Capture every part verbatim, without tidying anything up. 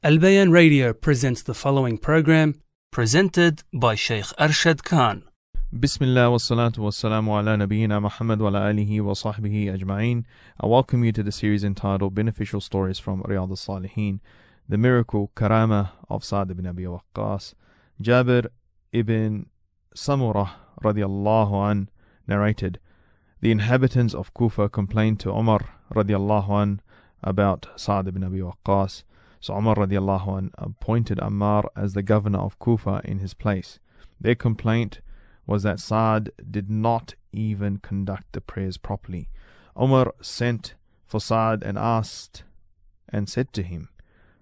Al Bayan Radio presents the following program, presented by Sheikh Arshad Khan. Bismillah wa salatu wa salamu ala nabiyyina Muhammad wa ala alihi wa sahbihi ajma'in. I welcome you to the series entitled Beneficial Stories from Riyadh al-Salihin, the miracle Karama of Sa'd ibn Abi Waqqas. Jabir ibn Samurah radiallahu an narrated, the inhabitants of Kufa complained to Umar radiallahu an about Sa'd ibn Abi Waqqas. So Umar radiallahu an appointed Ammar as the governor of Kufa in his place. Their complaint was that Sa'd did not even conduct the prayers properly. Umar sent for Sa'd and asked and said to him,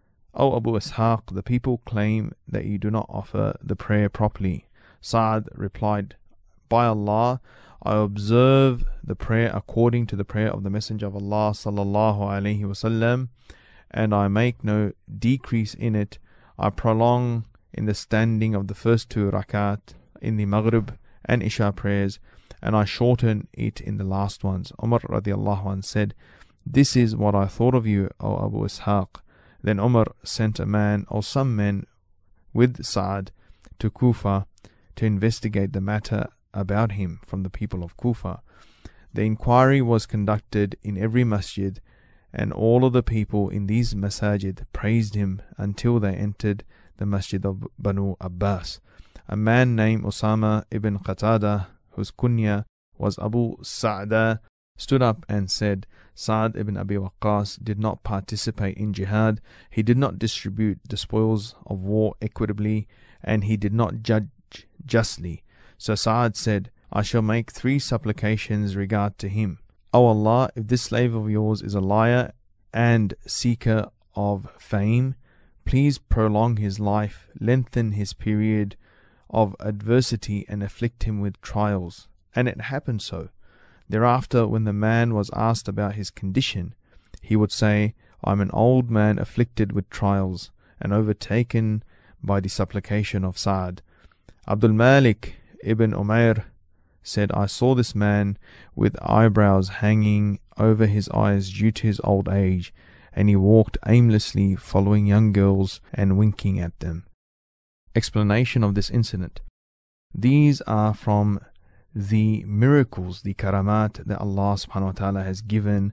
O Abu Ishaq, the people claim that you do not offer the prayer properly. Sa'd replied, By Allah, I observe the prayer according to the prayer of the Messenger of Allah sallallahu alaihi wasallam, and I make no decrease in it. I prolong in the standing of the first two rakat in the Maghrib and Isha prayers, and I shorten it in the last ones. Umar radiallahu anh said, This is what I thought of you, O Abu Ishaq. Then Umar sent a man or some men with Sa'd to Kufa to investigate the matter about him from the people of Kufa. The inquiry was conducted in every masjid, and all of the people in these masajid praised him until they entered the masjid of Banu Abbas. A man named Usama ibn Qatada, whose kunya was Abu Sa'da, stood up and said, Sa'd ibn Abi Waqqas did not participate in jihad, he did not distribute the spoils of war equitably, and he did not judge justly. So Sa'd said, I shall make three supplications regard to him. O Allah, if this slave of yours is a liar and seeker of fame, please prolong his life, lengthen his period of adversity, and afflict him with trials. And it happened so. Thereafter, when the man was asked about his condition, he would say, I am an old man afflicted with trials, and overtaken by the supplication of Sa'd. Abdul Malik ibn Umair said, I saw this man with eyebrows hanging over his eyes due to his old age, and he walked aimlessly following young girls and winking at them. Explanation of this incident. These are from the miracles, the karamat that Allah subhanahu wa ta'ala has given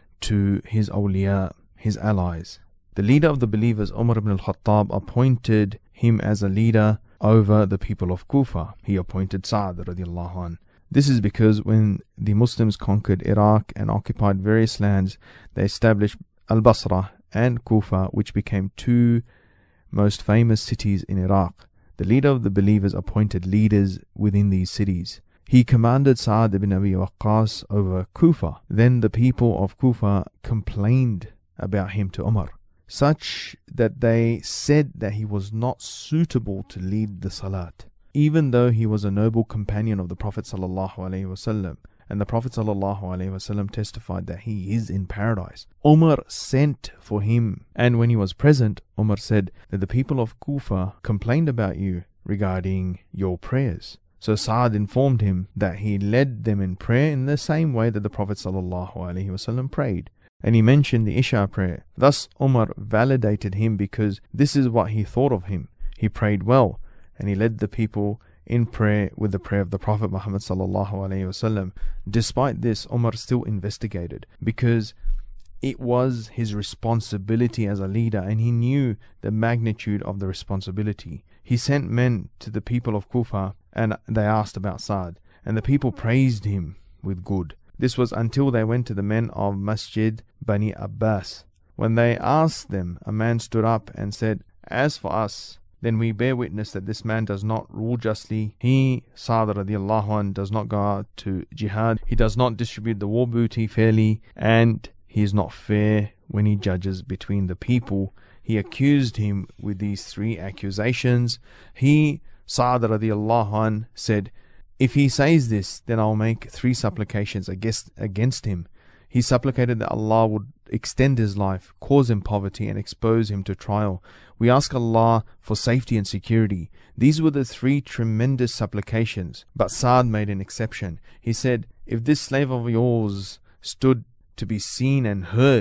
to His awliya, His allies. The leader of the believers, Umar ibn al-Khattab, appointed him as a leader over the people of Kufa. He appointed Sa'd radiallahu anh. This is because when the Muslims conquered Iraq and occupied various lands, they established Al-Basra and Kufa, which became two most famous cities in Iraq. The leader of the believers appointed leaders within these cities. He commanded Sa'd ibn Abi Waqqas over Kufa. Then the people of Kufa complained about him to Umar, such that they said that he was not suitable to lead the salat, even though he was a noble companion of the Prophet sallallahu alaihi wasallam, and the Prophet sallallahu alaihi wasallam testified that he is in paradise. Umar sent for him, and when he was present, Umar said that the people of Kufa complained about you regarding your prayers. So Sa'd informed him that he led them in prayer in the same way that the Prophet sallallahu alaihi wasallam prayed. And he mentioned the Isha prayer. Thus Umar validated him because this is what he thought of him. He prayed well, and he led the people in prayer with the prayer of the Prophet Muhammad sallallahu alaihi wasallam. Despite this, Umar still investigated because it was his responsibility as a leader, and he knew the magnitude of the responsibility. He sent men to the people of Kufa, and they asked about Sa'd, and the people praised him with good. This was until they went to the men of Masjid Bani Abbas. When they asked them, a man stood up and said, As for us, then we bear witness that this man does not rule justly. He, Sa'd radiallahu anh, does not go out to jihad. He does not distribute the war booty fairly, and he is not fair when he judges between the people. He accused him with these three accusations. He, Sa'd radiallahu anh, said, If he says this, then I'll make three supplications against, against him. He supplicated that Allah would extend his life, cause him poverty, and expose him to trial. We ask Allah for safety and security. These were the three tremendous supplications. But Sa'd made an exception. He said, If this slave of yours stood to be seen and heard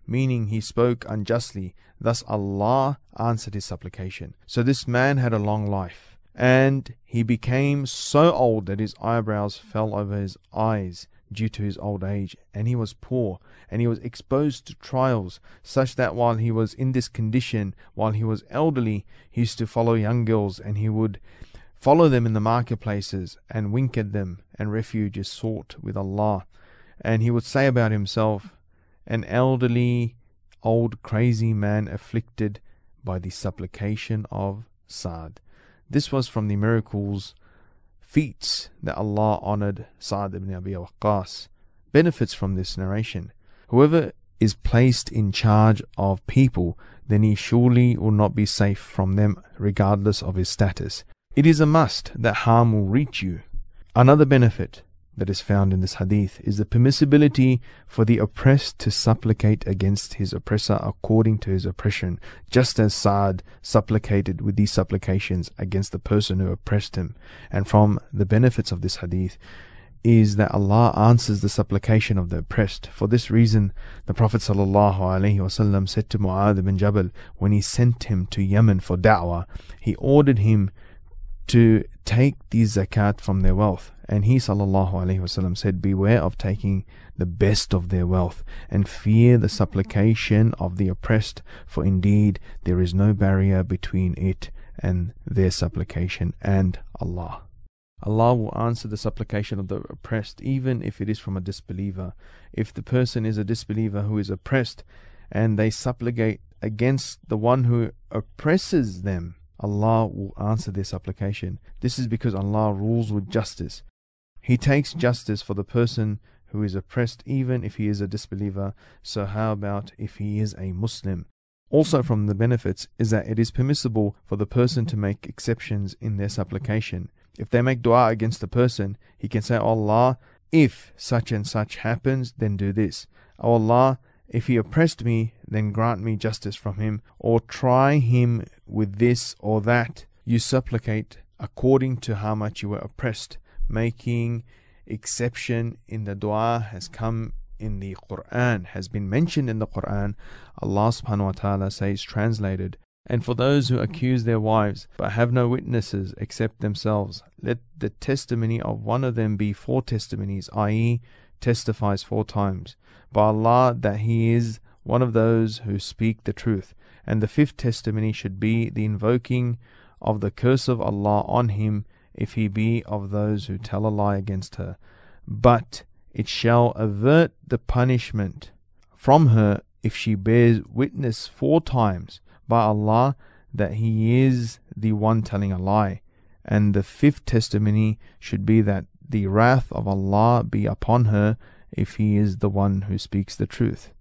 meaning he spoke unjustly. Thus Allah answered his supplication. So this man had a long life, and he became so old that his eyebrows fell over his eyes due to his old age, and he was poor, and he was exposed to trials, such that while he was in this condition, while he was elderly, he used to follow young girls, and he would follow them in the marketplaces and wink at them, and refuge is sought with Allah. And he would say about himself, an elderly, old, crazy man afflicted by the supplication of Sa'd. This was from the miracles, feats that Allah honored Sa'd ibn Abi Waqqas. Benefits from this narration: whoever is placed in charge of people, then he surely will not be safe from them regardless of his status. It is a must that harm will reach you. Another benefit that is found in this hadith is the permissibility for the oppressed to supplicate against his oppressor according to his oppression, just as Sa'd supplicated with these supplications against the person who oppressed him. And from the benefits of this hadith is that Allah answers the supplication of the oppressed. For this reason, the Prophet ﷺ said to Mu'adh bin Jabal when he sent him to Yemen for da'wah, he ordered him to take the zakat from their wealth. And he ﷺ said, beware of taking the best of their wealth, and fear the supplication of the oppressed, for indeed there is no barrier between it and their supplication and Allah. Allah will answer the supplication of the oppressed, even if it is from a disbeliever. If the person is a disbeliever who is oppressed, and they supplicate against the one who oppresses them, Allah will answer their supplication. This is because Allah rules with justice. He takes justice for the person who is oppressed, even if he is a disbeliever. So how about if he is a Muslim? Also from the benefits is that it is permissible for the person to make exceptions in their supplication. If they make dua against the person, he can say, oh Allah, if such and such happens, then do this. Oh Allah, if he oppressed me, then grant me justice from him, or try him with this or that. You supplicate according to how much you were oppressed. Making exception in the dua has come in the Quran, has been mentioned in the Quran. Allah subhanahu wa ta'ala says, translated, and for those who accuse their wives but have no witnesses except themselves, let the testimony of one of them be four testimonies, that is testifies four times by Allah that he is one of those who speak the truth. And the fifth testimony should be the invoking of the curse of Allah on him if he be of those who tell a lie against her. But it shall avert the punishment from her if she bears witness four times by Allah that he is the one telling a lie. And the fifth testimony should be that the wrath of Allah be upon her if he is the one who speaks the truth.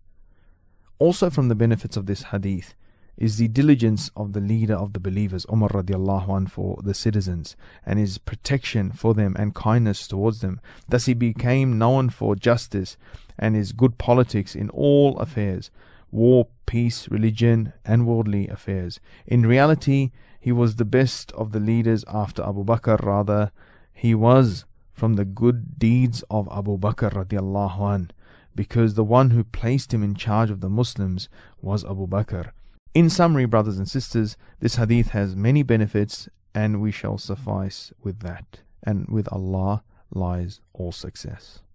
Also from the benefits of this hadith is the diligence of the leader of the believers, Umar radiallahu anh, for the citizens, and his protection for them and kindness towards them. Thus he became known for justice and his good politics in all affairs, war, peace, religion, and worldly affairs. In reality, he was the best of the leaders after Abu Bakr. Rather, he was from the good deeds of Abu Bakr radiallahu anh, because the one who placed him in charge of the Muslims was Abu Bakr. In summary, brothers and sisters, this hadith has many benefits, and we shall suffice with that. And with Allah lies all success.